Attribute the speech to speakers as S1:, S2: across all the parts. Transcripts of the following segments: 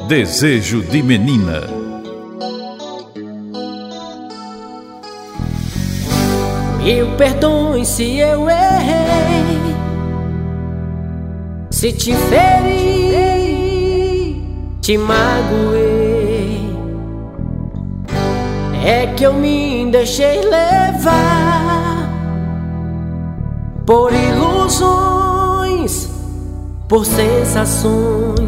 S1: Desejo de Menina.
S2: Me perdoe se eu errei, se te feri, te magoei. É que eu me deixei levar por ilusões, por sensações.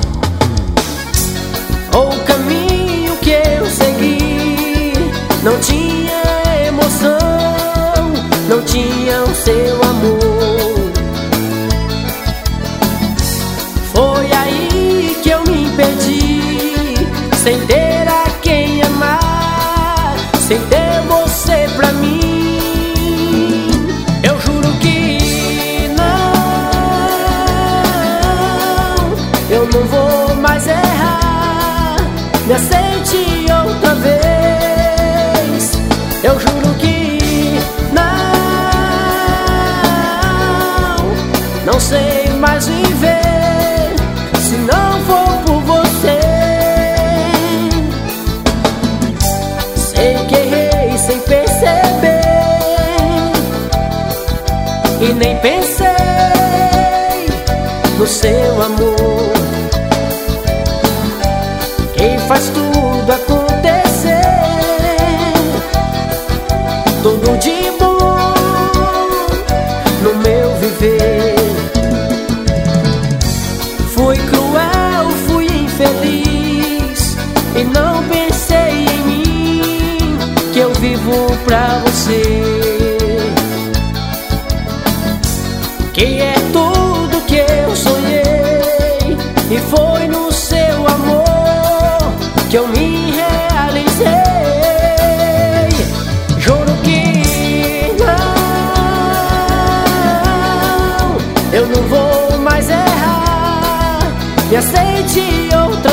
S2: O caminho que eu segui não tinha emoção, não tinha o seu amor. Foi aí que eu me perdi, sem ter a quem amar, sem ter você pra mim. Eu juro que não, eu não vou mais errar. Me aceite outra vez. Eu juro que não sei mais viver se não for por você. Sei que errei sem perceber e nem pensei no seu amor, que faz tudo acontecer, tudo de bom no meu viver. Fui cruel, fui infeliz e não pensei em mim, que eu vivo pra você, que é tudo que eu sonhei, e foi no seu amor que eu me realizei. Juro que não, eu não vou mais errar. Me aceite outra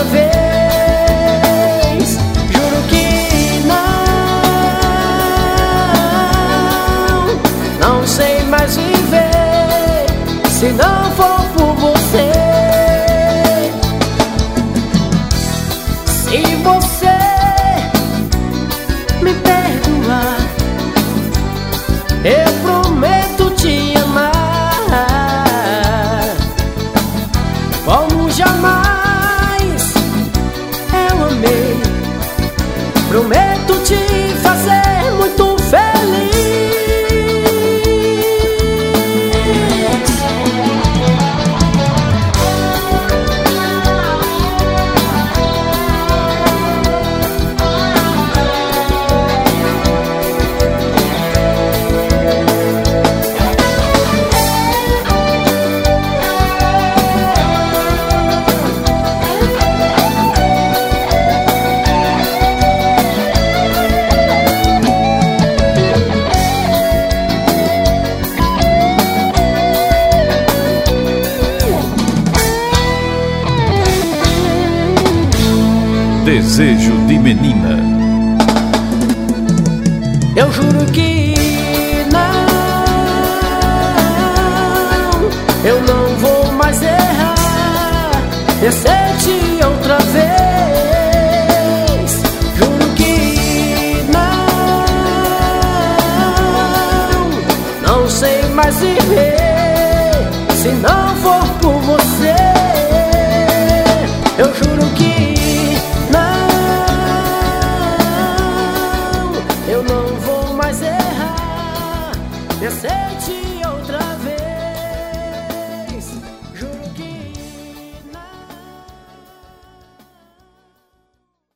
S2: vez. Juro que não sei mais viver se não for por você. Se você me perdoar, eu prometo te amar como jamais eu amei. Prometo te fazer muito feliz.
S1: Desejo de Menina.
S2: Eu juro que eu não vou mais errar. Me aceite outra vez. Juro que não sei mais viver se não for por você. Eu juro que eu não vou mais errar. Me aceite